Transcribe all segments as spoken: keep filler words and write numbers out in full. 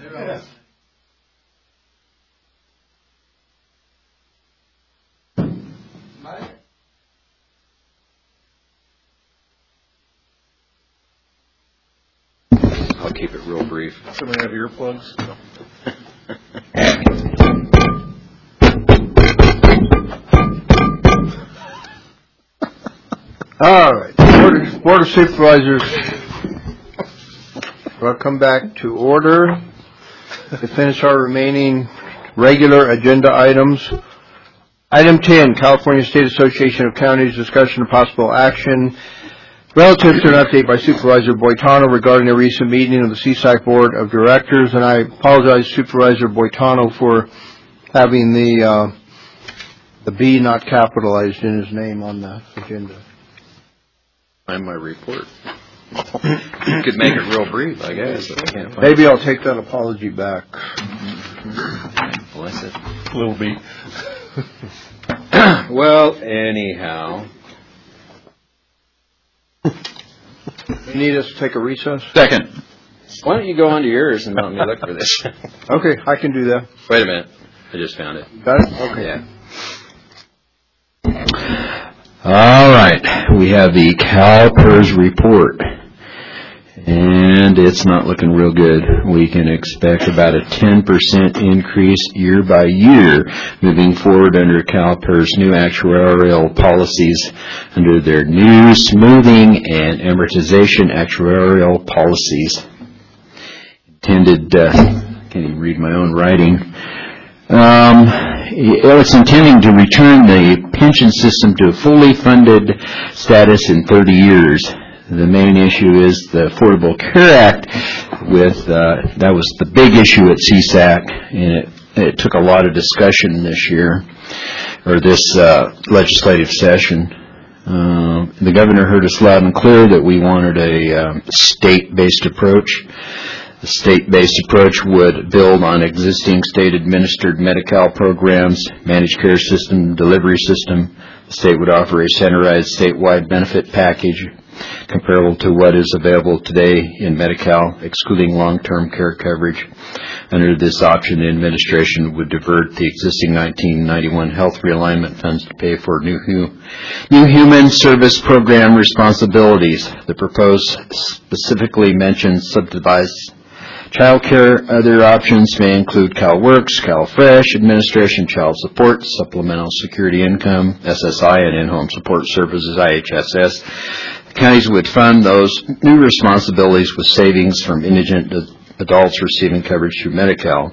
Yeah. I'll keep it real brief. Somebody have earplugs? No. All right. Board of, Board of Supervisors, we'll come back to order to finish our remaining regular agenda items. Item ten, California State Association of Counties, discussion of possible action relative to an update by Supervisor Boitano regarding a recent meeting of the C S A C Board of Directors. And I apologize, Supervisor Boitano, for having the uh, the B not capitalized in his name on the agenda. Find my report. You could make it real brief, I guess. But I can't find Maybe I'll take that apology back. Bless it. Little B. Well, anyhow. You need us to take a recess? Second. Why don't you go on to yours and let me look for this? Okay, I can do that. Wait a minute. I just found it. Got it? Okay. Yeah. All right. We have the CalPERS report. And it's not looking real good. We can expect about a ten percent increase year by year moving forward under CalPERS new actuarial policies under their new smoothing and amortization actuarial policies. Intended, uh, can't even read my own writing. Um, it's intending to return the pension system to a fully funded status in thirty years. The main issue is the Affordable Care Act. With uh, that was the big issue at C S A C, and it, it took a lot of discussion this year, or this uh, legislative session. Uh, the governor heard us loud and clear that we wanted a um, state-based approach. The state-based approach would build on existing state-administered Medi-Cal programs, managed care system, delivery system. The state would offer a centralized statewide benefit package comparable to what is available today in Medi-Cal, excluding long-term care coverage. Under this option, the administration would divert the existing nineteen ninety-one health realignment funds to pay for new, hu- new human service program responsibilities. The proposed specifically mentions subsidized child care. Other options may include CalWorks, CalFresh, Administration Child Support, Supplemental Security Income, S S I, and In-Home Support Services, I H S S. Counties would fund those new responsibilities with savings from indigent adults receiving coverage through Medi-Cal.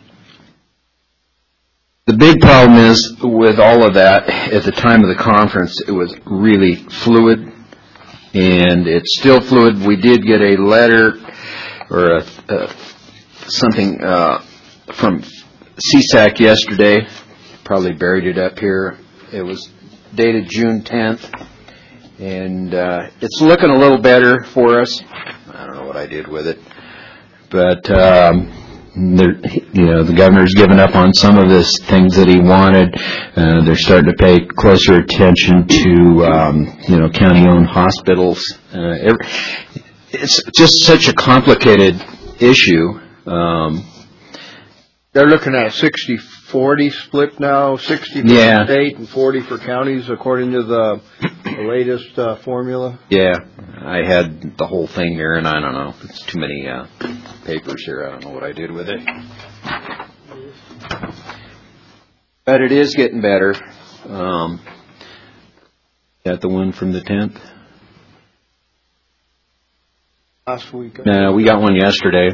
The big problem is with all of that, at the time of the conference, it was really fluid, and it's still fluid. We did get a letter or a, uh, something uh, from C S A C yesterday. Probably buried it up here. It was dated June tenth. And uh, it's looking a little better for us. I don't know what I did with it, but um, you know, the governor's given up on some of the things that he wanted. Uh, they're starting to pay closer attention to um, you know, county-owned hospitals. Uh, every, it's just such a complicated issue. Um, They're looking at a sixty forty split now, sixty for yeah. the state and forty for counties, according to the, the latest uh, formula. Yeah, I had the whole thing here, and I don't know. It's too many uh, papers here. I don't know what I did with it. But it is getting better. Um, got the one from the tenth? Last week. No, we got one yesterday.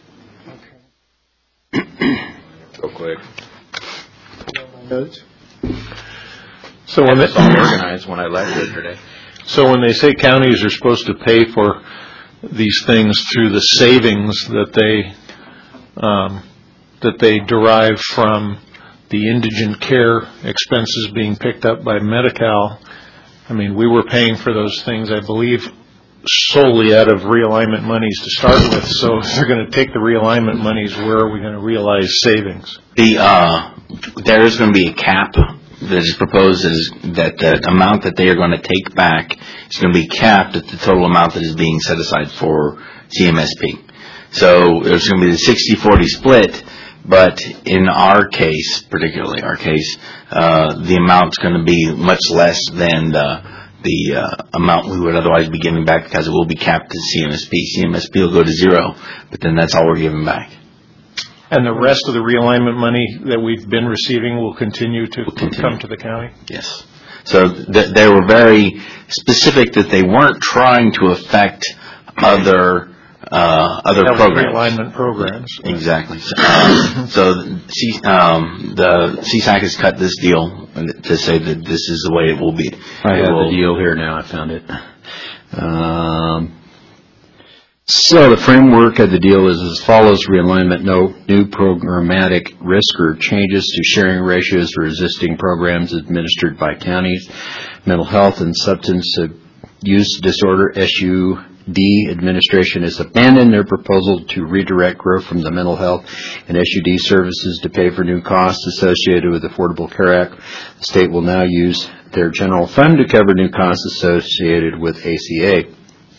Okay. Real quick. Notes. So when it's all organized when I left yesterday. So when they say counties are supposed to pay for these things through the savings that they um, that they derive from the indigent care expenses being picked up by Medi-Cal, I mean, we were paying for those things, I believe, solely out of realignment monies to start with. So if they're going to take the realignment monies, where are we going to realize savings? The uh, there is going to be a cap that is proposed is that the amount that they are going to take back is going to be capped at the total amount that is being set aside for C M S P. So there's going to be the sixty forty split, but in our case, particularly our case, uh, the amount's going to be much less than the, the uh, amount we would otherwise be giving back because it will be capped at C M S P. C M S P will go to zero, but then that's all we're giving back. And the rest of the realignment money that we've been receiving will continue to Will continue. come to the county? Yes. So th- they were very specific that they weren't trying to affect other uh, other Health programs. realignment programs. Exactly. So, uh, so C, um, the C SAC has cut this deal to say that this is the way it will be. I It have will- the deal here now. I found it. Um, so the framework of the deal is as follows: realignment, no new programmatic risk or changes to sharing ratios for existing programs administered by counties. Mental health and substance use disorder S U D administration has abandoned their proposal to redirect growth from the mental health and S U D services to pay for new costs associated with the Affordable Care Act. The state will now use their general fund to cover new costs associated with A C A.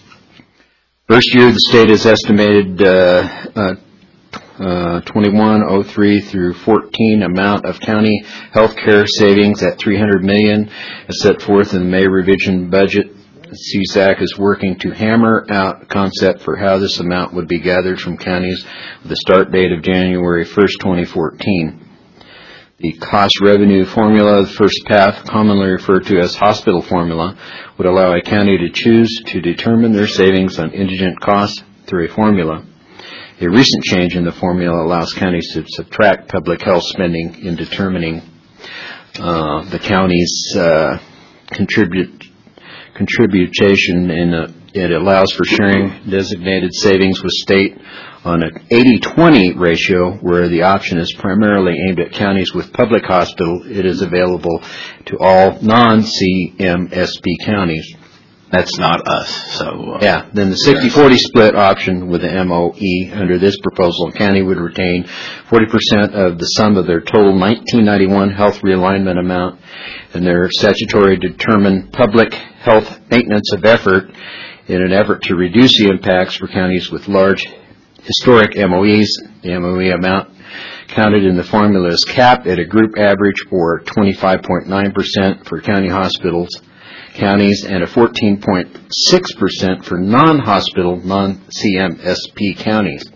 First year, the state has estimated uh, uh, uh, twenty-one oh three through fourteen amount of county health care savings at three hundred million dollars as set forth in the May revision budget. C SAC is working to hammer out a concept for how this amount would be gathered from counties with a start date of January first, twenty fourteen. The cost revenue formula, the first path, commonly referred to as hospital formula, would allow a county to choose to determine their savings on indigent costs through a formula. A recent change in the formula allows counties to subtract public health spending in determining uh, the county's uh, contribute contribution, and uh, it allows for sharing designated savings with state on an eighty twenty ratio, where the option is primarily aimed at counties with public hospital. It is available to all non-C M S P counties. That's not us. So uh, Yeah, then the sixty forty split option with the M O E, under this proposal, county would retain forty percent of the sum of their total nineteen ninety-one health realignment amount and their statutory determined public health maintenance of effort in an effort to reduce the impacts for counties with large historic M O Es. The M O E amount counted in the formula is capped at a group average or twenty-five point nine percent for county hospitals, counties, and a fourteen point six percent for non-hospital, non-C M S P counties.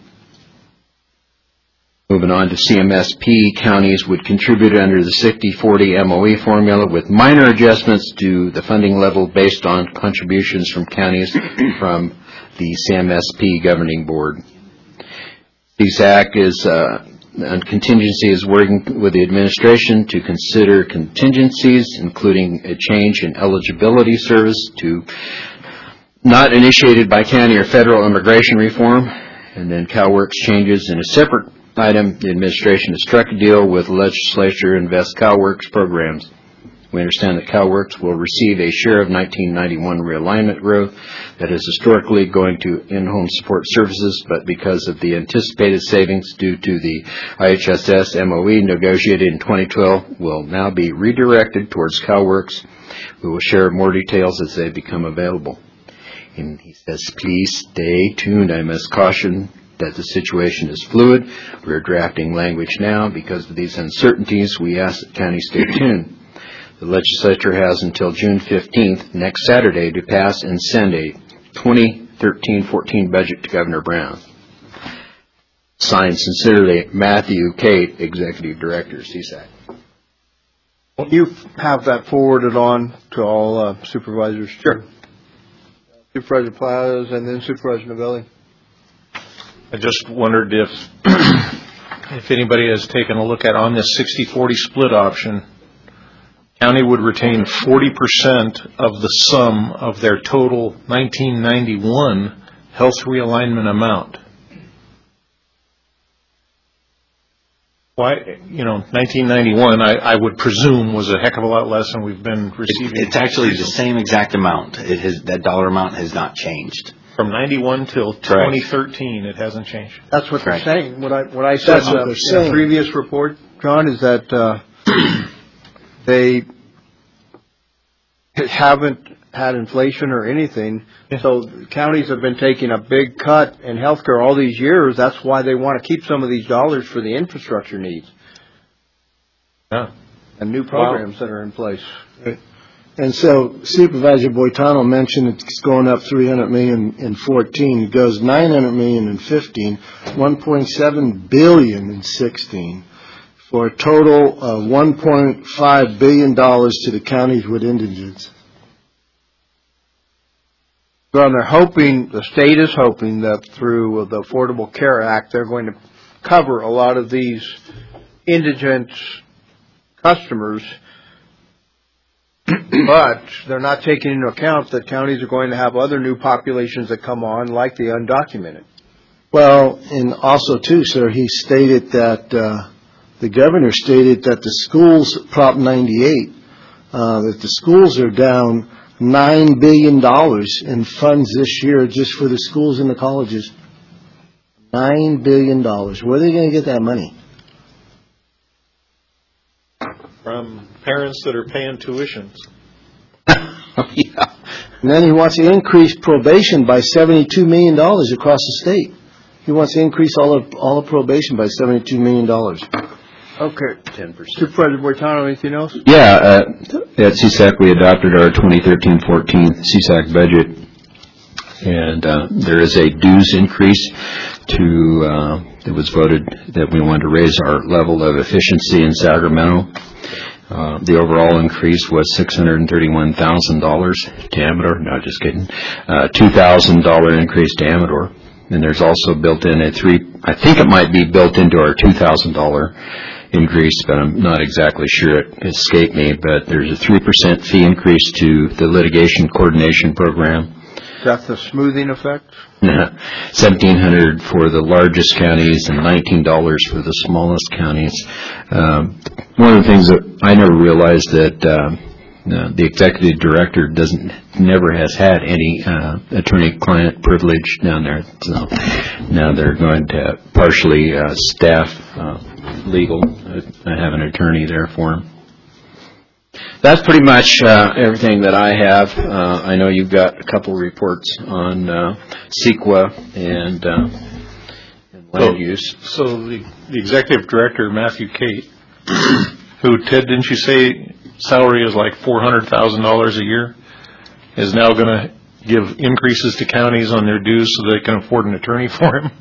Moving on to C M S P, counties would contribute under the sixty forty M O E formula with minor adjustments to the funding level based on contributions from counties from the C M S P governing board. C SAC is uh, on contingency is working with the administration to consider contingencies, including a change in eligibility service to not initiated by county or federal immigration reform, and then CalWorks changes in a separate item. The administration has struck a deal with the legislature to invest CalWorks programs. We understand that CalWorks will receive a share of nineteen ninety-one realignment growth that is historically going to in-home support services, but because of the anticipated savings due to the I H S S M O E negotiated in twenty twelve will now be redirected towards CalWorks. We will share more details as they become available. And he says, please stay tuned. I must caution that the situation is fluid. We are drafting language now. Because of these uncertainties, we ask that county stay tuned. The legislature has until June fifteenth, next Saturday, to pass and send a twenty thirteen fourteen budget to Governor Brown. Signed sincerely, Matthew Cate, Executive Director, C SAC. You have that forwarded on to all uh, supervisors? Sure. Supervisor Plaza and then Supervisor Novelli. I just wondered if if anybody has taken a look at on this sixty forty split option, county would retain forty percent of the sum of their total nineteen ninety-one health realignment amount. Why, you know, nineteen ninety-one, I, I would presume, was a heck of a lot less than we've been receiving. It's actually the same exact amount. It has, that dollar amount has not changed. From ninety-one till twenty thirteen, it hasn't changed. That's what Correct. they're saying. What I what I said That's what in they're the saying. previous report, John, is that uh, they haven't had inflation or anything. So counties have been taking a big cut in healthcare all these years. That's why they want to keep some of these dollars for the infrastructure needs. Yeah. And new programs that are in place. And so Supervisor Boitano mentioned it's going up three hundred million in fourteen. It goes nine hundred million in fifteen, one point seven billion in sixteen, for a total of one point five billion dollars to the counties with indigents. Well, they're hoping, the state is hoping that through the Affordable Care Act, they're going to cover a lot of these indigent customers, but they're not taking into account that counties are going to have other new populations that come on, like the undocumented. Well, and also too, sir, he stated that, uh, the governor stated that the schools, Prop ninety-eight, uh, that the schools are down nine billion dollars in funds this year just for the schools and the colleges. nine billion dollars. Where are they going to get that money? From parents that are paying tuitions. Yeah. And then he wants to increase probation by seventy-two million dollars across the state. He wants to increase all of all of probation by seventy-two million dollars. Okay. ten percent. Supervisor Boitano, anything else? Yeah, uh, at C S A C we adopted our twenty thirteen fourteen C S A C budget, and uh, there is a dues increase to, uh, it was voted that we wanted to raise our level of efficiency in Sacramento. Uh, the overall increase was six hundred thirty-one thousand dollars to Amador. No, just kidding. Uh, two thousand dollars increase to Amador. And there's also built in a three, I think it might be built into our two thousand dollars increase, but I'm not exactly sure. It escaped me, but there's a three percent fee increase to the litigation coordination program. Is that the smoothing effect? seventeen hundred dollars for the largest counties and nineteen dollars for the smallest counties. Um, one of the things that I never realized that uh, uh, the executive director doesn't never has had any uh, attorney-client privilege down there. So now they're going to partially uh, staff uh, legal, uh, have an attorney there for them. That's pretty much uh, everything that I have. Uh, I know you've got a couple reports on uh, CEQA and, uh, and land So- use. So the, the executive director, Matthew Cate, who, Ted, didn't you say salary is like four hundred thousand dollars a year, is now going to give increases to counties on their dues so they can afford an attorney for him?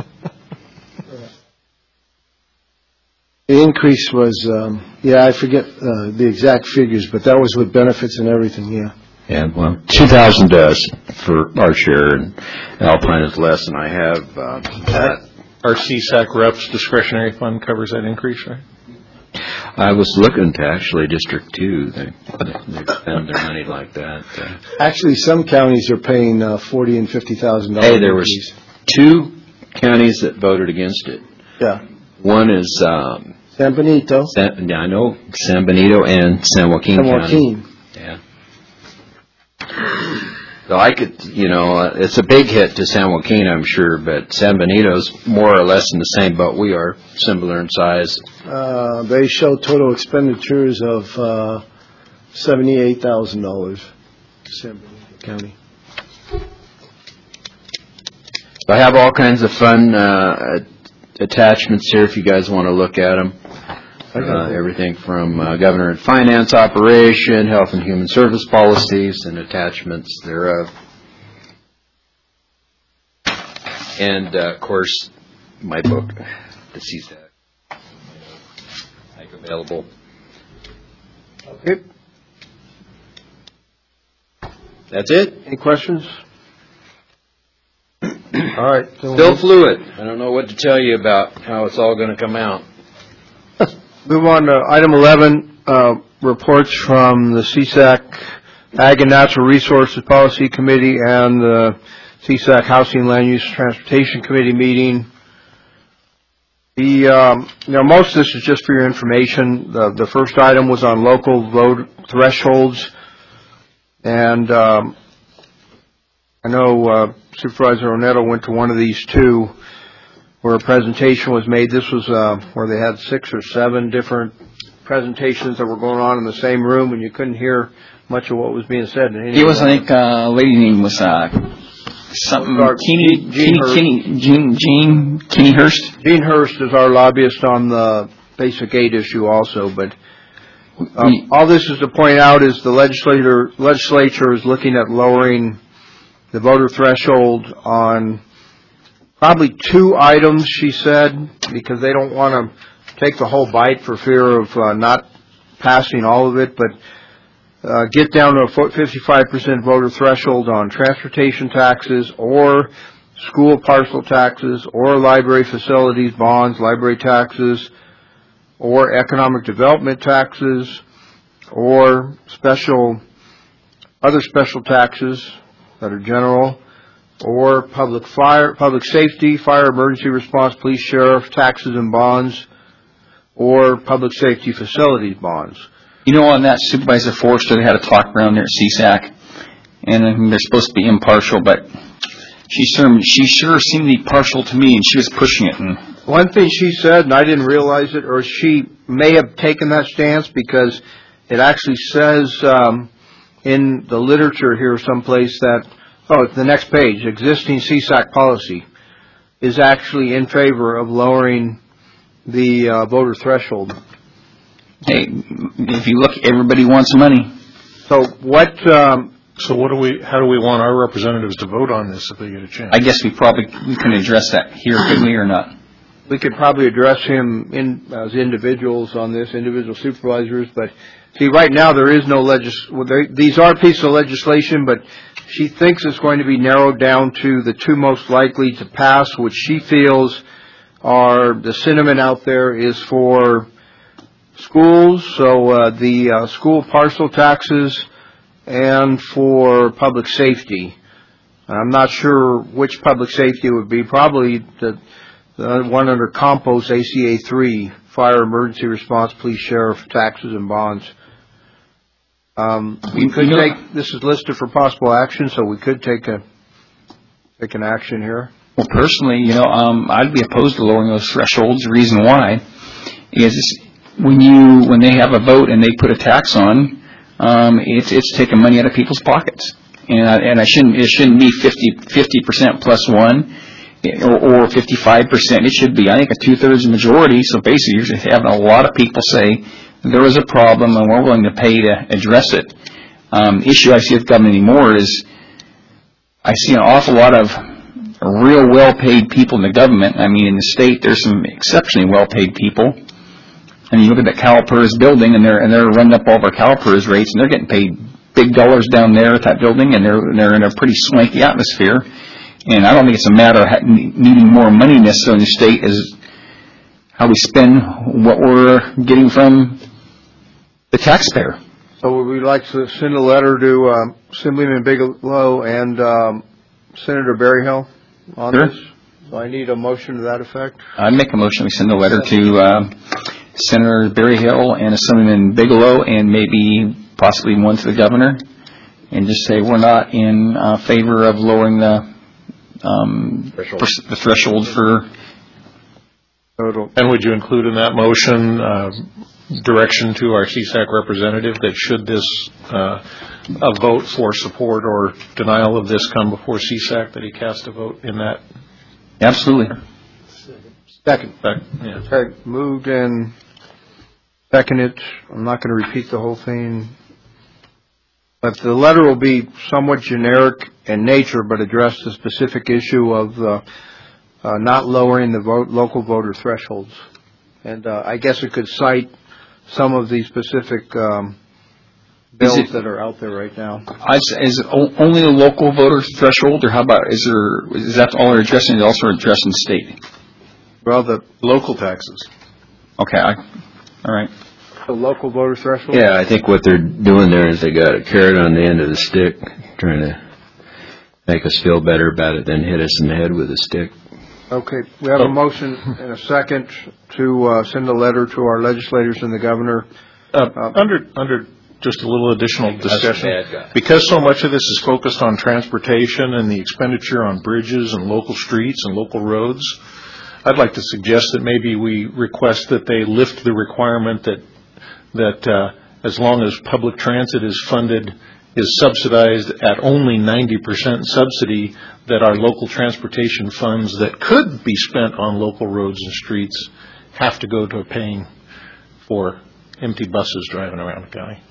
The increase was, um, yeah, I forget uh, the exact figures, but that was with benefits and everything, yeah. And, well, two thousand does for our share, and Alpine is less than I have. Uh, that. Our C S A C reps discretionary fund covers that increase, right? I was looking to actually District two. They, they spend their money like that. Uh, Actually, some counties are paying uh, forty and fifty thousand dollars. hey, there was two counties that voted against it. Yeah. One is um, San Benito, San, yeah, I know San Benito and San Joaquin San County. Joaquin. Yeah. So I could, you know, uh, it's a big hit to San Joaquin, I'm sure, but San Benito's more or less in the same boat we are, similar in size. Uh, they show total expenditures of uh, seventy-eight thousand dollars. San Benito County. I have all kinds of fun uh, attachments here if you guys want to look at them. Uh, everything from uh, governor and finance operation, health and human service policies, and attachments thereof. And, uh, of course, my book, the C S A C, make available. Okay. That's it. Any questions? All right. so Still fluid. I don't know what to tell you about how it's all going to come out. Move on to item eleven, uh, reports from the C S A C Ag and Natural Resources Policy Committee and the C S A C Housing Land Use Transportation Committee meeting. The, um, you know, most of this is just for your information. The, the first item was on local load thresholds. And, um, I know, uh, Supervisor Onetto went to one of these too, where a presentation was made. This was uh, where they had six or seven different presentations that were going on in the same room, and you couldn't hear much of what was being said. In any It was, I event. think, uh, a lady name was, uh, something, Our- Keeny, Jean Keeny, Hurst. Keeny, Jean, Jean, Keeny Hurst. Gene Hurst is our lobbyist on the basic aid issue also, but We- um, all this is to point out is the legislator, legislature is looking at lowering the voter threshold on probably two items, she said, because they don't want to take the whole bite for fear of uh, not passing all of it, but uh, get down to a fifty-five percent voter threshold on transportation taxes or school parcel taxes or library facilities, bonds, library taxes, or economic development taxes, or special, other special taxes that are general, or public fire, public safety, fire, emergency response, police, sheriff, taxes and bonds, or public safety facilities bonds. You know, on that, Supervisor Forrester, they had a talk around there at C S A C, and I mean, they're supposed to be impartial, but she sure, she sure seemed to be partial to me, and she was pushing it. And One thing she said, and I didn't realize it, or she may have taken that stance because it actually says um, in the literature here someplace that, oh, it's the next page, existing C S A C policy is actually in favor of lowering the uh, voter threshold. hey, if you look, everybody wants money. So what, um, So what do we, how do we want our representatives to vote on this if they get a chance? I guess we probably, we can address that here, could we, or not? we could probably address him in, as individuals on this, individual supervisors, but see, right now there is no legis, well, there, these are pieces of legislation, but she thinks it's going to be narrowed down to the two most likely to pass, which she feels are, the sentiment out there is for schools, so uh, the uh, school parcel taxes, and for public safety. I'm not sure which public safety it would be, probably the The one under compost, A C A three, fire, emergency response, police, sheriff, taxes, and bonds. Um, we You- could you know- take, this is listed for possible action, so we could take a, take an action here. Well, personally, you know, um, I'd be opposed to lowering those thresholds. The reason why is when you, when they have a vote and they put a tax on, um, it's, it's taking money out of people's pockets. And I, and I shouldn't, it shouldn't be fifty, fifty percent plus one, or, or fifty-five percent. It should be, I think, a two-thirds majority. So basically, you're having a lot of people say there is a problem and we're willing to pay to address it. Um, the issue I see with government anymore is I see an awful lot of real well-paid people in the government. I mean, in the state, there's some exceptionally well-paid people. And you look at that CalPERS building, and they're and they're running up all of our CalPERS rates, and they're getting paid big dollars down there at that building, and they're they're in a pretty swanky atmosphere. And I don't think it's a matter of needing more money necessarily in the state, as how we spend what we're getting from the taxpayer. So would we like to send a letter to um, Assemblyman Bigelow and um, Senator Berryhill on Sure. this? So I need a motion to that effect. I'd make a motion we send a letter to uh, Senator Berryhill and Assemblyman Bigelow, and maybe possibly one to the governor, and just say we're not in uh, favor of lowering the um, pers- the threshold for. Total. And would you include in that motion uh, direction to our C S A C representative that should this, uh, a vote for support or denial of this come before C S A C, that he cast a vote in that? Absolutely. Second. that yeah. Okay, moved and seconded. I'm not going to repeat the whole thing. But the letter will be somewhat generic in nature, but address the specific issue of uh, uh, not lowering the vote, local voter thresholds. And uh, I guess it could cite some of the specific um, bills Is it- that are out there right now. Is, is it o- only the local voter threshold, or how about is there? Is that all they're addressing? Is also addressing state? Well, the, Local taxes. Okay. I, all right. the local voter threshold? Yeah, I think what they're doing there is they got a carrot on the end of the stick, trying to make us feel better about it, then hit us in the head with a stick. Okay, we have a motion and a second to uh, send a letter to our legislators and the governor. Uh, Under, under just a little additional discussion, bad guy. because so much of this is focused on transportation and the expenditure on bridges and local streets and local roads, I'd like to suggest that maybe we request that they lift the requirement that that uh, as long as public transit is funded, is subsidized at only ninety percent subsidy, that our local transportation funds that could be spent on local roads and streets have to go to paying for empty buses driving around the county.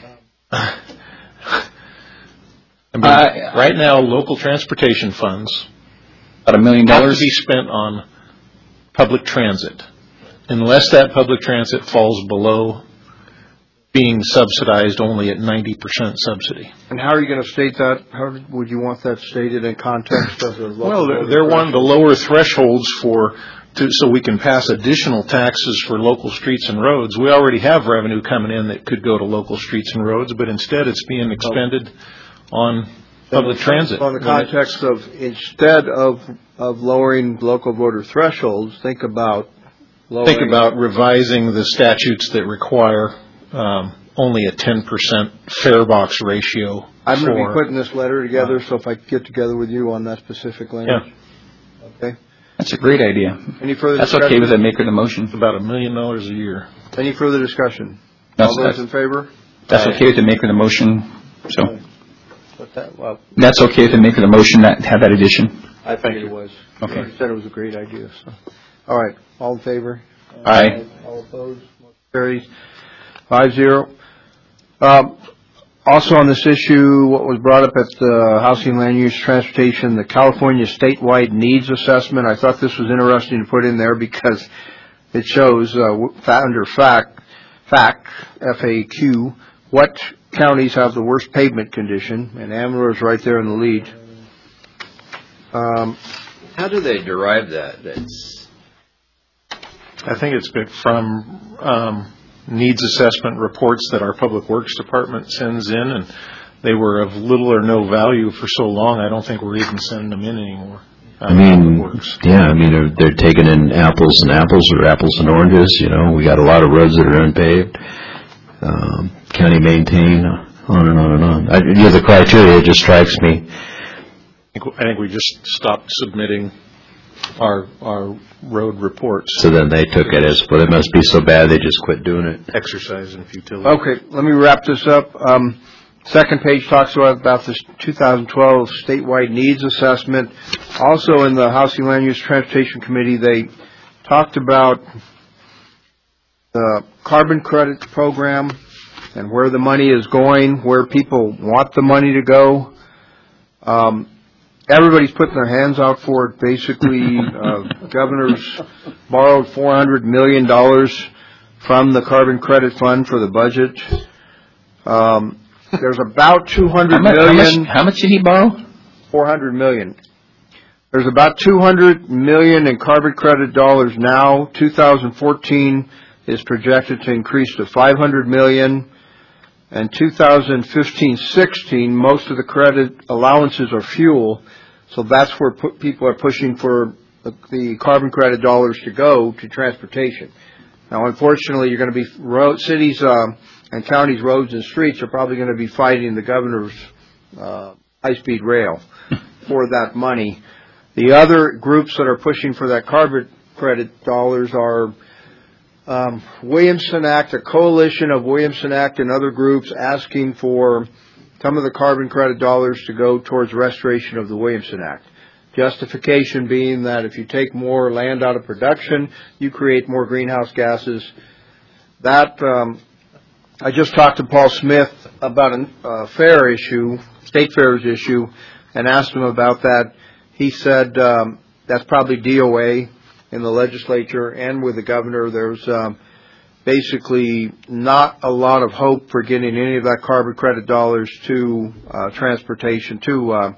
I mean, Uh, right now, local transportation funds About a million have to dollars? be spent on public transit, unless that public transit falls below being subsidized only at ninety percent subsidy. And how are you going to state that? How would you want that stated in context of the local? Well, they're, they're wanting to lower thresholds for, to, so we can pass additional taxes for local streets and roads. We already have revenue coming in that could go to local streets and roads, but instead it's being expended on public transit. On the context of, instead of, of lowering local voter thresholds, think about lowering. Think about revising the statutes that require um, only a ten percent fare box ratio. I'm going to for- be putting this letter together, so if I could get together with you on that specific language. Okay. That's a great idea. Any further That's discussion? okay with the maker of the motion. about a million dollars a year. Any further discussion? That's, All those that's, in favor? that's okay with the maker of the motion. So But that, well, that's okay with the maker of the motion, that, have that addition. I think it was. Okay. You said it was a great idea, so. All right, all in favor? Aye. All opposed? Motion carries five zero. Um, also on this issue, what was brought up at the Housing, Land Use, Transportation, the California Statewide Needs Assessment. I thought this was interesting to put in there because it shows, uh, under fact, fact, F A Q, what counties have the worst pavement condition, and Amador is right there in the lead. Um, How do they derive that? That's I think it's been from um, needs assessment reports that our Public Works Department sends in, and they were of little or no value for so long, I don't think we're even sending them in anymore. I mean, yeah, I mean, they're, they're taking in apples and apples or apples and oranges, you know. We got a lot of roads that are unpaved, um, county maintain, on and on and on. I, you know, the criteria just strikes me. I think, I think we just stopped submitting our our road reports. So then they took it as, well, it must be so bad they just quit doing it. Exercise in futility. Okay, let me wrap this up. Um, second page talks about, about this two thousand twelve statewide needs assessment. Also in the Housing, Land Use, Transportation Committee, they talked about the carbon credit program and where the money is going, where people want the money to go. Um, everybody's putting their hands out for it. Basically, uh, governor's borrowed four hundred million dollars from the carbon credit fund for the budget. Um, there's about two hundred How much, how, million. much, how much did he borrow? four hundred million. There's about two hundred million in carbon credit dollars now. two thousand fourteen is projected to increase to five hundred million. And two thousand fifteen sixteen, most of the credit allowances are fuel. So that's where pu- people are pushing for the, the carbon credit dollars to go to transportation. Now, unfortunately, you're going to be road, cities um, and counties, roads and streets are probably going to be fighting the governor's uh, high-speed rail for that money. The other groups that are pushing for that carbon credit dollars are um, Williamson Act, a coalition of Williamson Act and other groups asking for some of the carbon credit dollars to go towards restoration of the Williamson Act. Justification being that if you take more land out of production, you create more greenhouse gases. That, um, I just talked to Paul Smith about a uh, fair issue, state fairs issue, and asked him about that. He said um, that's probably D O A in the legislature and with the governor. There's um, basically not a lot of hope for getting any of that carbon credit dollars to uh, transportation, to uh,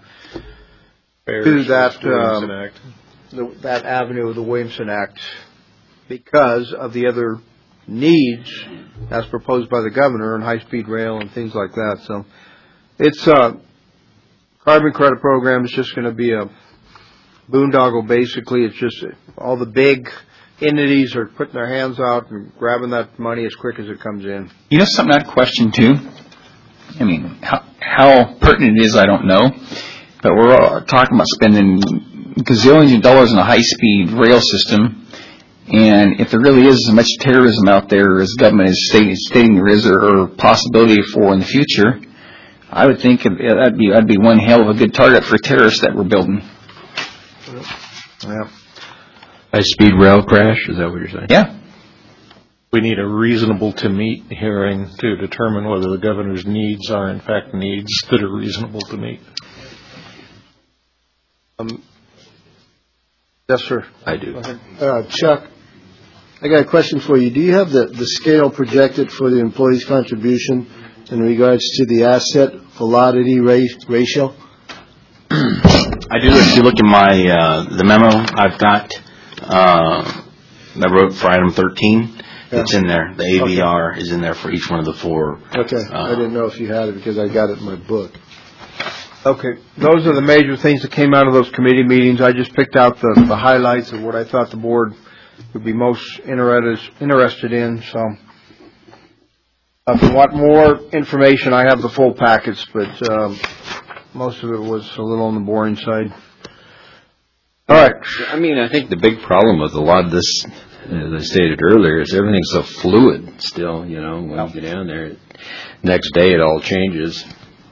to that um, Act. the, that avenue of the Williamson Act, because of the other needs as proposed by the governor and high-speed rail and things like that. So it's uh, carbon credit program is just going to be a boondoggle. Basically, it's just all the big entities are putting their hands out and grabbing that money as quick as it comes in. You know something I'd question too? I mean, how, how pertinent it is, I don't know. But we're all talking about spending gazillions of dollars on a high-speed rail system, And if there really is as much terrorism out there as government is stating, stating there is, or, or possibility for in the future, I would think that'd be that'd be one hell of a good target for terrorists that we're building. Yeah. High-speed rail crash, is that what you're saying? Yeah. We need a reasonable to meet hearing to determine whether the governor's needs are in fact needs that are reasonable to meet. Um, yes, sir. I do. Uh, Chuck, I got a question for you. Do you have the, the scale projected for the employee's contribution in regards to the asset velocity ratio? I do. If you look in my, uh, the memo I've got, uh, I wrote for item thirteen. Yeah. It's in there. The A V R okay. is in there for each one of the four. Okay. Uh, I didn't know if you had it because I got it in my book. Okay. Those are the major things that came out of those committee meetings. I just picked out the, the highlights of what I thought the board would be most interested, interested in. So uh, if you want more information, I have the full packets, but um, most of it was a little on the boring side. All right. I mean, I think the big problem with a lot of this, as I stated earlier, is everything's so fluid still, you know, when you get down there. Next day it all changes.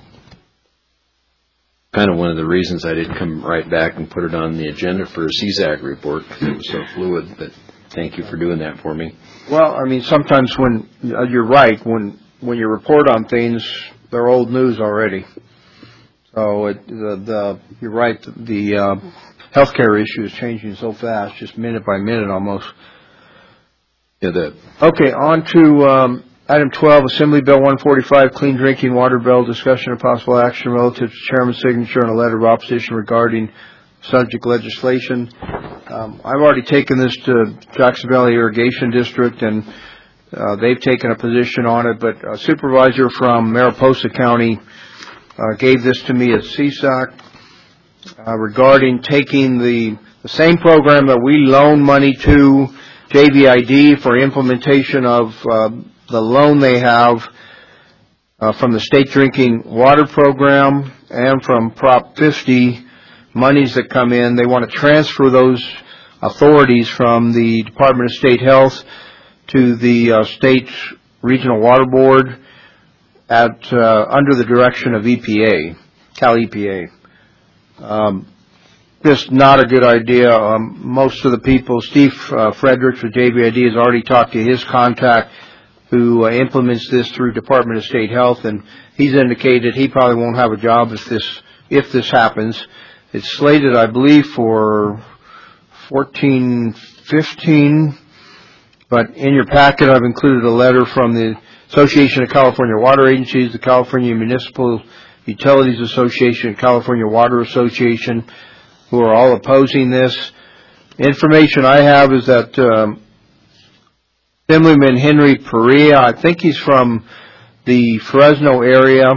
Kind of one of the reasons I didn't come right back and put it on the agenda for a C S A C report, because it was so fluid, but thank you for doing that for me. Well, I mean, sometimes when, uh, you're right, when, when you report on things, they're old news already. So it, the, the, you're right, the, uh, healthcare issue is changing so fast, just minute by minute almost. Yeah, the, Okay, on to um, item twelve, Assembly Bill one forty-five, Clean Drinking Water Bill, discussion of possible action relative to Chairman's signature on a letter of opposition regarding subject legislation. Um, I've already taken this to Jackson Valley Irrigation District, and uh, they've taken a position on it, but a supervisor from Mariposa County uh, gave this to me at C S A C. Uh, regarding taking the, the same program that we loan money to J V I D for implementation of uh, the loan they have uh, from the State Drinking Water Program and from Prop fifty, monies that come in. They want to transfer those authorities from the Department of State Health to the uh, State Regional Water Board at uh, under the direction of E P A, Cal E P A. Um, just not a good idea. Um, most of the people, Steve uh, Fredericks with J V I D has already talked to his contact who uh, implements this through Department of State Health, and he's indicated he probably won't have a job if this if this happens. It's slated, I believe, for fourteen fifteen, but in your packet I've included a letter from the Association of California Water Agencies, the California Municipal Utilities Association, California Water Association, who are all opposing this. Information I have is that um, Assemblyman Henry Perea, I think he's from the Fresno area,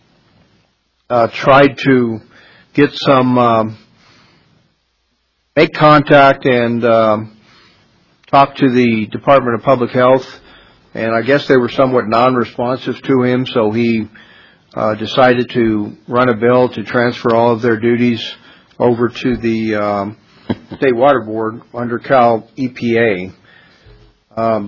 uh, tried to get some, um, make contact and um, talk to the Department of Public Health, and I guess they were somewhat non-responsive to him, so he Uh, decided to run a bill to transfer all of their duties over to the um, State Water Board under Cal E P A. Um,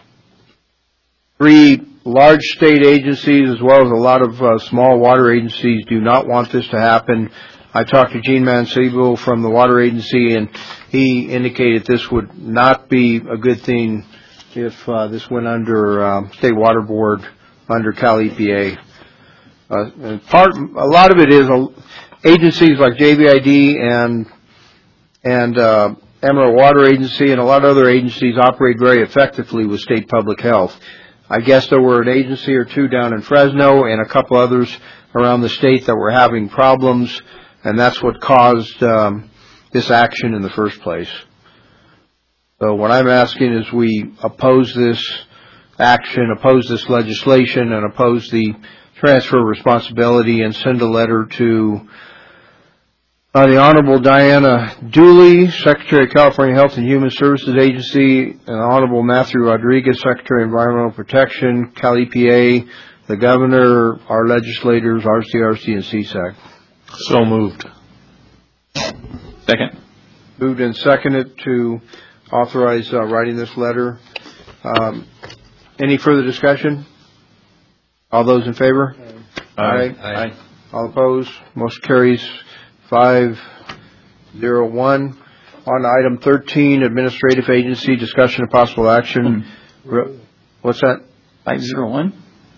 three large state agencies as well as a lot of uh, small water agencies do not want this to happen. I talked to Gene Mancebo from the water agency, and he indicated this would not be a good thing if uh, this went under uh, State Water Board under Cal E P A. Uh, and part, a lot of it is uh, agencies like J V I D and and uh, Emerald Water Agency and a lot of other agencies operate very effectively with state public health. I guess there were an agency or two down in Fresno and a couple others around the state that were having problems, and that's what caused um, this action in the first place. So what I'm asking is we oppose this action, oppose this legislation, and oppose the transfer of responsibility, and send a letter to uh, the Honorable Diana Dooley, Secretary of California Health and Human Services Agency, and Honorable Matthew Rodriguez, Secretary of Environmental Protection, Cal E P A, the Governor, our legislators, R C R C, and C S A C. So moved. Second. Moved and seconded to authorize uh, writing this letter. Um, Any further discussion? All those in favor? Aye. Aye. All opposed? Motion carries five zero one. On to item thirteen, administrative agency, discussion of possible action. Re- What's that? Five zero one?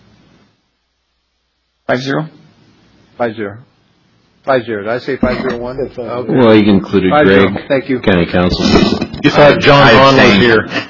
Five zero? Five zero. Five zero. Did I say five zero one? Okay. Well, you included Five zero. Greg, Thank you. county council. You thought John I Vaughn was abstained.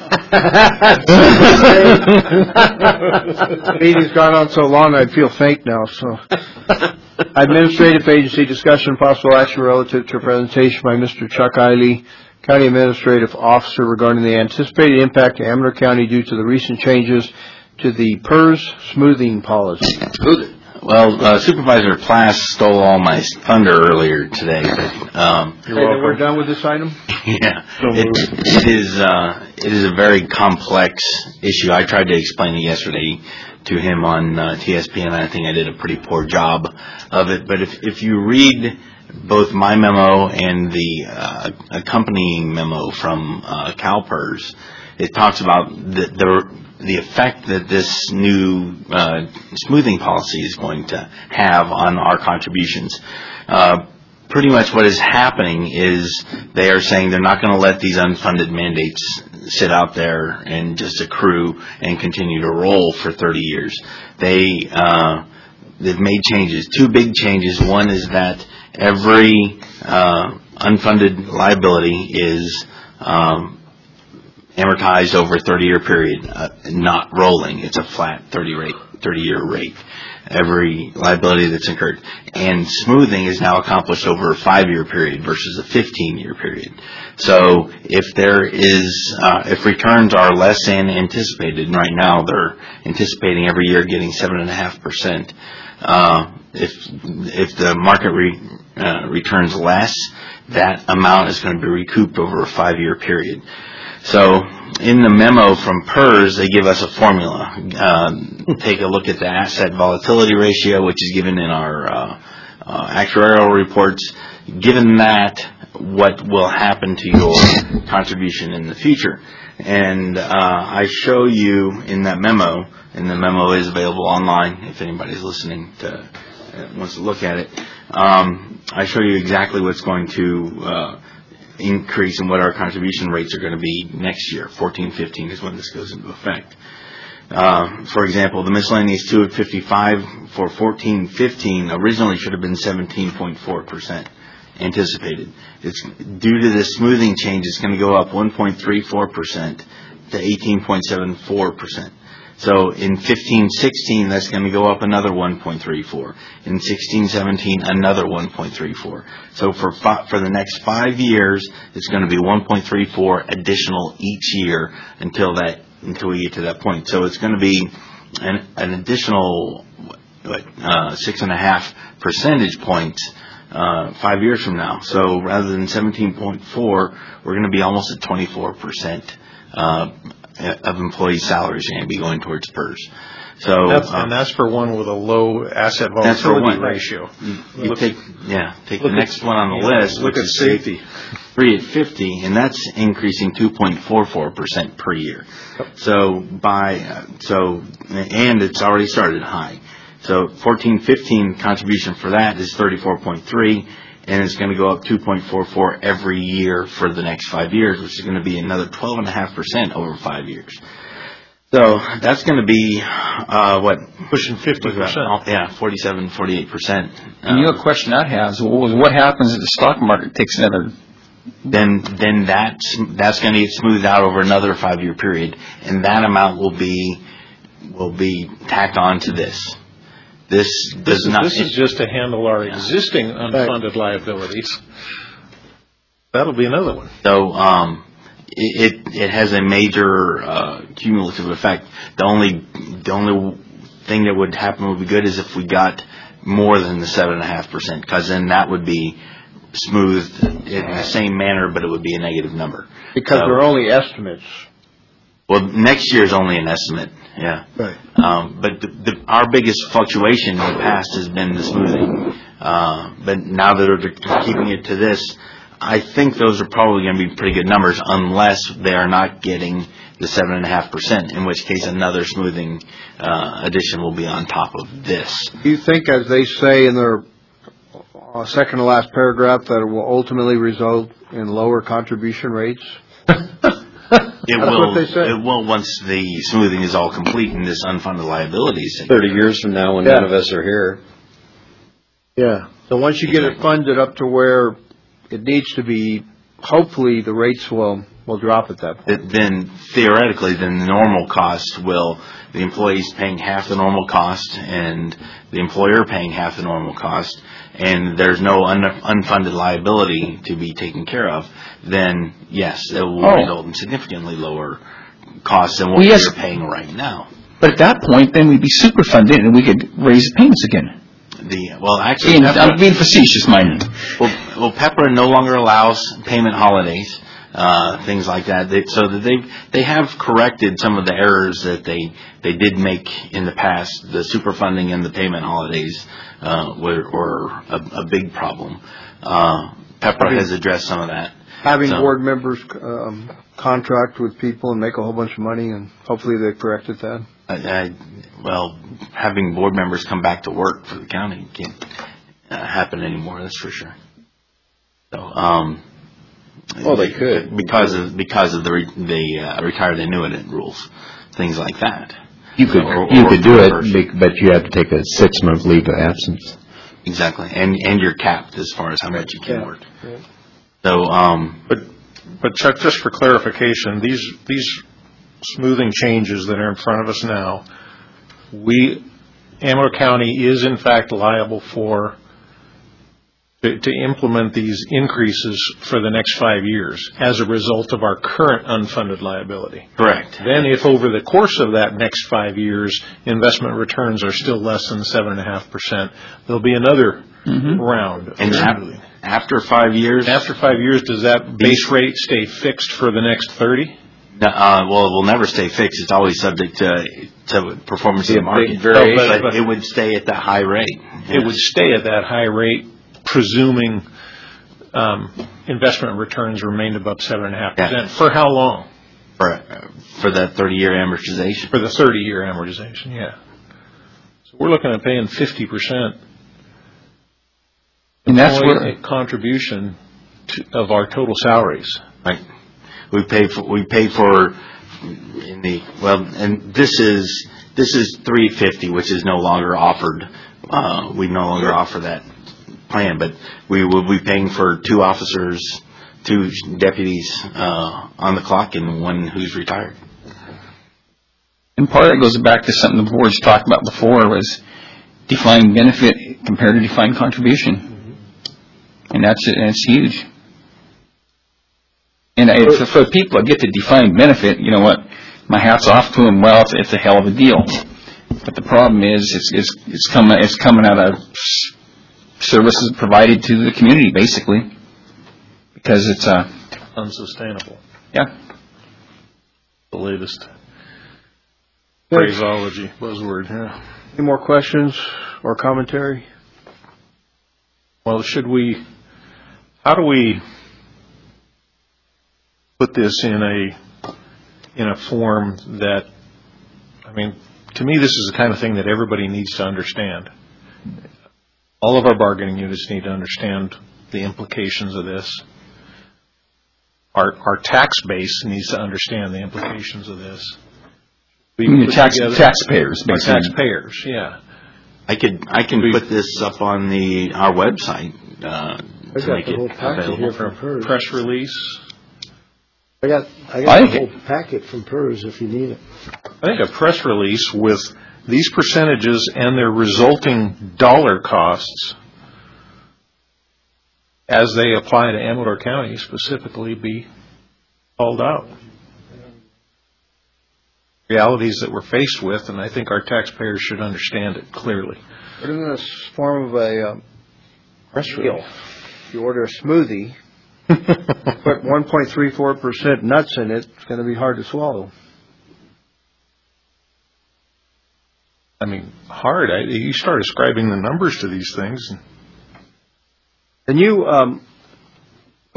here. Meeting's gone on so long, I feel faint now, so. Administrative agency, discussion of possible action relative to a presentation by Mister Chuck Eiley, County Administrative Officer, regarding the anticipated impact to Amador County due to the recent changes to the P E R S smoothing policy. Well, uh, Supervisor Plass stole all my thunder earlier today. But, um, Okay, then we're done with this item? yeah, it, it is. Uh, it is a very complex issue. I tried to explain it yesterday to him on uh, T S P, and I think I did a pretty poor job of it. But if if you read both my memo and the uh, accompanying memo from uh, CalPERS, it talks about the, the the effect that this new uh, smoothing policy is going to have on our contributions. Uh, pretty much what is happening is they are saying they're not going to let these unfunded mandates sit out there and just accrue and continue to roll for thirty years. They, uh, they've made changes, two big changes. One is that every uh, unfunded liability is um, amortized over a thirty-year period, uh, not rolling. It's a flat thirty rate, thirty-year rate, every liability that's incurred. And smoothing is now accomplished over a five-year period versus a fifteen-year period. So if there is, uh, if returns are less than anticipated, and right now they're anticipating every year getting seven point five percent, uh, if if the market re, uh, returns less, that amount is going to be recouped over a five-year period. So in the memo from P E R S, they give us a formula. Um, take a look at the asset volatility ratio, which is given in our uh, uh, actuarial reports. Given that, what will happen to your contribution in the future? And uh, I show you in that memo, and the memo is available online if anybody's listening to uh, wants to look at it. Um, I show you exactly what's going to uh, increase and what our contribution rates are going to be next year. fourteen fifteen is when this goes into effect. Uh, for example, the miscellaneous two at fifty-five for fourteen fifteen originally should have been seventeen point four percent anticipated. It's due to this smoothing change, it's going to go up one point three four percent to eighteen point seven four percent. So in fifteen sixteen, that's going to go up another one point three four. In sixteen seventeen, another one point three four. So for fi- for the next five years, it's going to be one point three four additional each year until that until we get to that point. So it's going to be an, an additional what, uh, six and a half percentage points uh, five years from now. So rather than seventeen point four, we're going to be almost at twenty-four percent. Uh, of employee salaries are going to be going towards P E R S. So, That's, uh, and that's for one with a low asset That's for volatility one. ratio. you Look- take, yeah, take the look at- next one on the yeah, list, look which at is safety. three at fifty, and that's increasing two point four four percent per year. So by, uh, so, and it's already started high. So fourteen fifteen contribution for that is thirty-four point three, and it's going to go up two point four four every year for the next five years, which is going to be another twelve point five percent over five years. So that's going to be, uh, what? Pushing fifty percent. Yeah, forty-seven, forty-eight percent. And the other question I have is, well, what happens if the stock market takes another? Then, then that's, that's going to get smoothed out over another five-year period, and that amount will be, will be tacked on to this. This does This is, not. this is just to handle our Yeah. existing unfunded liabilities. That'll be another one. So, um, it, it, it has a major, uh, cumulative effect. The only, the only thing that would happen would be good is if we got more than the seven and a half percent, because then that would be smoothed in the same manner, but it would be a negative number. Because So- they're only estimates. Well, next year is only an estimate, yeah. Right. Um, but the, the, our biggest fluctuation in the past has been the smoothing. Uh, but now that they're keeping it to this, I think those are probably going to be pretty good numbers unless they are not getting the seven and a half percent, in which case another smoothing uh, addition will be on top of this. Do you think, as they say in their uh, second to last paragraph, that it will ultimately result in lower contribution rates? It That's will, what they say. It will once the smoothing is all complete and this unfunded liabilities. Thirty years from now, when Yeah. none of us are here. Yeah. So once you get it funded up to where it needs to be, hopefully the rates will, will drop at that point. Then theoretically, then the normal cost will, the employees paying half the normal cost and the employer paying half the normal cost, and there's no un- unfunded liability to be taken care of, then yes, it will Oh. result in significantly lower costs than what Well, yes. you're paying right now. But at that point, then we'd be super funded and we could raise the payments again. The, well, actually, And Pepper, I'm being facetious, mind you. well, well, Pepper no longer allows payment holidays, uh, things like that. They, so that they they have corrected some of the errors that they they did make in the past. The superfunding and the payment holidays uh, were, were a, a big problem. Uh, Pepper has addressed some of that. Having So- board members um, contract with people and make a whole bunch of money, and hopefully they've corrected that. I, I, well, having board members come back to work for the county can't uh, happen anymore. That's for sure. So, um, Well, they could. because of because of the re, the uh, retired annuitant rules, things like that. You could, Or- you or could do reverse. it, but you have to take a six-month leave of absence. Exactly, and and you're capped as far as how much you can Yeah. work. So, um, But, but Chuck, just for clarification, these, these smoothing changes that are in front of us now, we, Amador County is in fact liable for, to, to implement these increases for the next five years as a result of our current unfunded liability. correct. Then if over the course of that next five years, investment returns are still less than seven and a half percent, there'll be another round of And smoothing. ap- after five years, After five years, does that base rate stay fixed for the next thirty? uh, well, it will never stay fixed. It's always subject to to performance of the market. variation. But But- it would stay at that high rate. It would stay at that high rate, presuming um, investment returns remained above seven and a half Yeah. percent. For how long? for for that thirty-year amortization. For the thirty-year amortization, yeah. So we're looking at paying fifty percent And that's where, contribution to, of our total salaries. Right. We pay for we pay for in the well, and this is this is three fifty, which is no longer offered. Uh, we no longer offer that plan, but we will be paying for two officers, two deputies uh, on the clock, and one who's retired. and part of it goes back to something the board's talked about before, was defined benefit compared to defined contribution. And that's, and it's huge. And I- for, for people that get the defined benefit, you know what, my hat's off to them, well, it's, it's a hell of a deal. But the problem is, it's, it's, it's coming, it's coming out of s- services provided to the community, basically. Because it's, uh, Unsustainable. yeah. The latest phraseology, buzzword, yeah. Any more questions or commentary? Well, should we, how do we put this in a, in a form that, I mean, to me, this is the kind of thing that everybody needs to understand. All of our bargaining units need to understand the implications of this. Our, our tax base needs to understand the implications of this. We I mean, put tax, together- taxpayers, Our basically. taxpayers, yeah. I could I can put this up on the our website uh, I to got make the it whole packet available. here from PERS. Press release. I got, I I got the like it. whole packet from PERS if you need it. I think a press release with these percentages and their resulting dollar costs as they apply to Amador County specifically be called out. Realities that we're faced with, and I think our taxpayers should understand it clearly. Put it in the form of a um, Press deal. If you order a smoothie, put one point three four percent nuts in it, it's going to be hard to swallow. I mean, hard. I, you start ascribing the numbers to these things. And you, um,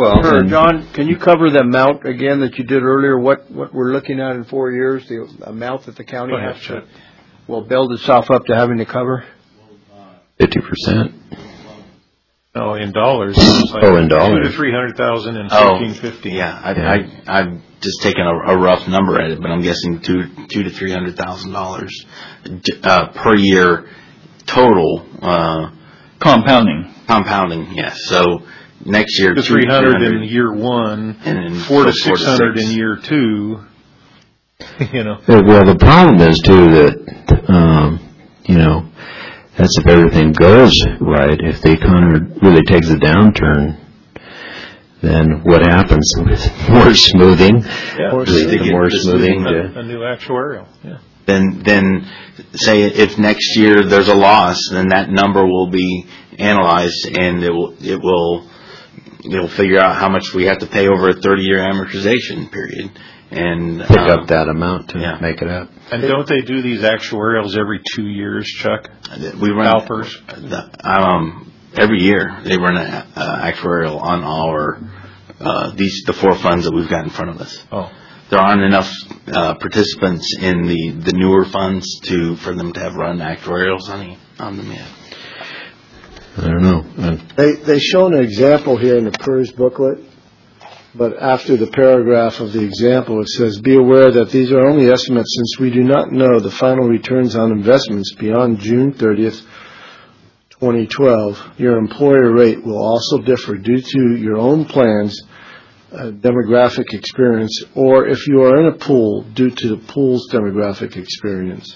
Well, Sure, and- John, can you cover the amount again that you did earlier? What, what we're looking at in four years, the amount that the county Go ahead, has to, Chuck. will build itself up to having to cover? Fifty percent. Oh, in dollars. It's like Oh, in Two dollars. to three hundred thousand in Oh, fourteen fifteen. yeah, I, Yeah. I, I've just taken a, a rough number at it, but I'm guessing two, two to three hundred thousand dollars, uh, per year total, uh, Compounding. compounding, yes. So next year, Two to two three hundred in year one, and then four to so four to six hundred six. in year two. You know, Uh, Well, the problem is too that, um, you know, that's if everything goes right. If the economy really takes a downturn, then what happens? More smoothing. Yeah. The, Just to the get more the smoothing. smoothing to- a new actuarial, yeah. Then, then say if next year there's a loss, then that number will be analyzed and it will, it will, it'll figure out how much we have to pay over a thirty-year amortization period. And pick um, up that amount to yeah. make it up. And don't they do these actuarials every two years, Chuck? We run CalPERS? the, um, every year they run an uh, actuarial on our uh, these the four funds that we've got in front of us. Oh. There aren't enough uh, participants in the, the newer funds to for them to have run actuarials on on them yet. I don't know. Uh, They, they show an example here in the PERS booklet, but after the paragraph of the example, it says, "Be aware that these are only estimates since we do not know the final returns on investments beyond June thirtieth, twenty twelve. Your employer rate will also differ due to your own plans, uh, demographic experience, or if you are in a pool, due to the pool's demographic experience."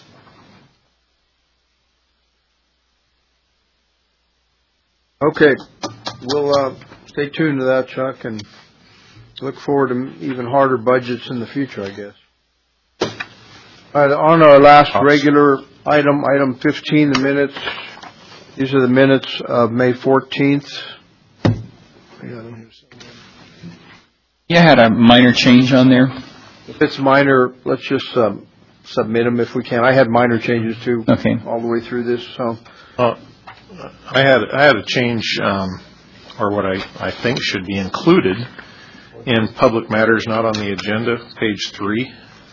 Okay, we'll, uh, stay tuned to that, Chuck, and look forward to even harder budgets in the future, I guess. All right, on our last regular item, item fifteen, the minutes. These are the minutes of May fourteenth. I got them here somewhere. Yeah, I had a minor change on there. If it's minor, let's just, um, submit them if we can. I had minor changes too. Okay. All the way through this, so. Uh, I had, I had a change, um, or what I, I think should be included in public matters not on the agenda, page three.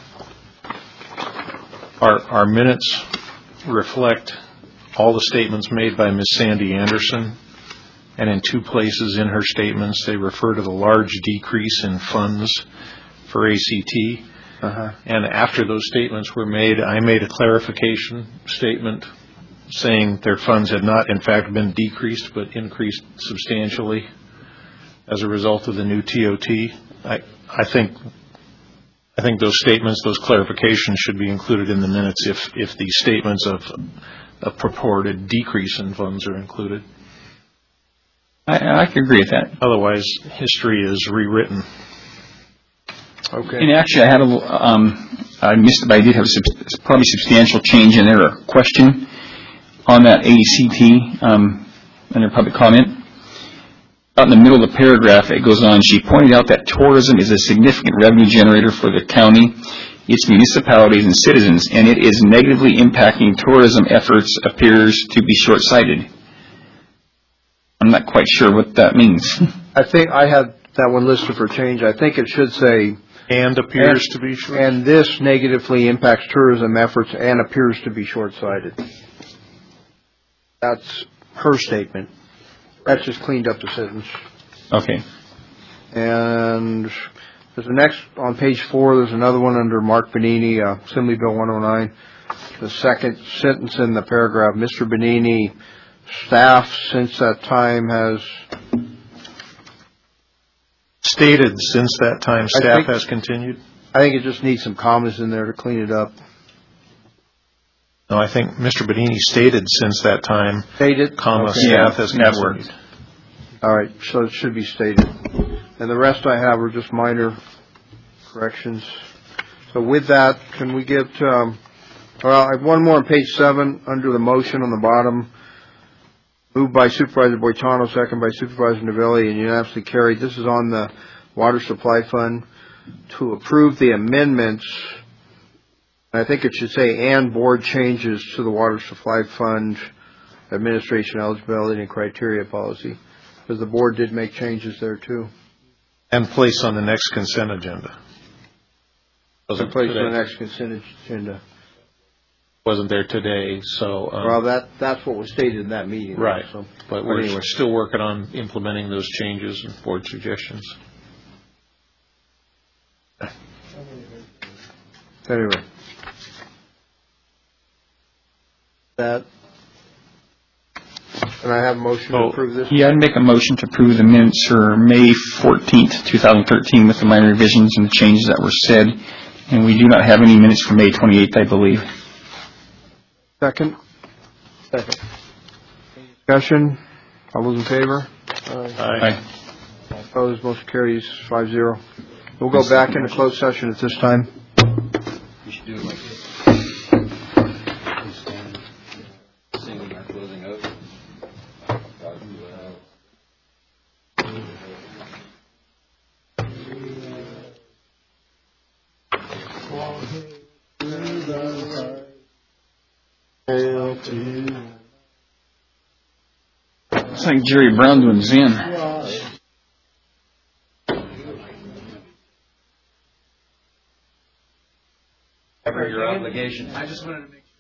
Our, our minutes reflect all the statements made by Miz Sandy Anderson, and in two places in her statements, they refer to the large decrease in funds for A C T. Uh-huh. And after those statements were made, I made a clarification statement saying their funds had not, in fact, been decreased, but increased substantially as a result of the new T O T. I, I think, I think those statements, those clarifications should be included in the minutes if, if the statements of a purported decrease in funds are included. I, I can agree with that. Otherwise, history is rewritten. Okay. And actually, I had a, little, um, I missed it, but I did have a sub- probably substantial change in there, a question on that A C T, um, under public comment. Out in the middle of the paragraph, it goes on, she pointed out that tourism is a significant revenue generator for the county, its municipalities and citizens, and it is negatively impacting tourism efforts appears to be short-sighted. I'm not quite sure what that means. I think I had that one listed for change. I think it should say, And appears to be short. and this negatively impacts tourism efforts and appears to be short-sighted. That's her statement. That's just cleaned up the sentence. Okay. And there's the next, on page four, there's another one under Mark Benini, uh, Assembly Bill one oh nine. The second sentence in the paragraph, Mister Benini, staff since that time has, Stated since that time, I staff think- has continued. I think it just needs some commas in there to clean it up. No, I think Mister Benini stated since that time, Stated? comma, Okay. staff has that continued. works. All right, so it should be stated. And the rest I have are just minor corrections. So with that, can we get, um, well, I have one more on page seven, under the motion on the bottom. Moved by Supervisor Boitano, second by Supervisor Novelli, and unanimously carried. This is on the Water Supply Fund to approve the amendments. I think it should say, and board changes to the Water Supply Fund administration eligibility and criteria policy, because the board did make changes there too. And place on the next consent agenda. To Wasn't place on the today. next consent agenda. Wasn't there today, so. um, Well, that, that's what was stated in that meeting. Right, so- but we're anyway. still working on implementing those changes and board suggestions. Anyway. That, and I have a motion to Oh, approve this? Yeah, I'd make a motion to approve the minutes for May fourteenth, twenty thirteen with the minor revisions and the changes that were said. And we do not have any minutes for May twenty-eighth, I believe. Second? Second. Discussion? All those in favor? Aye. Opposed, motion carries five zero. We'll go back into closed session at this time. You should do it like this. Stand, singing our closing oath. It's like Jerry Brown doing Zen. Cover your obligation. I just wanted to make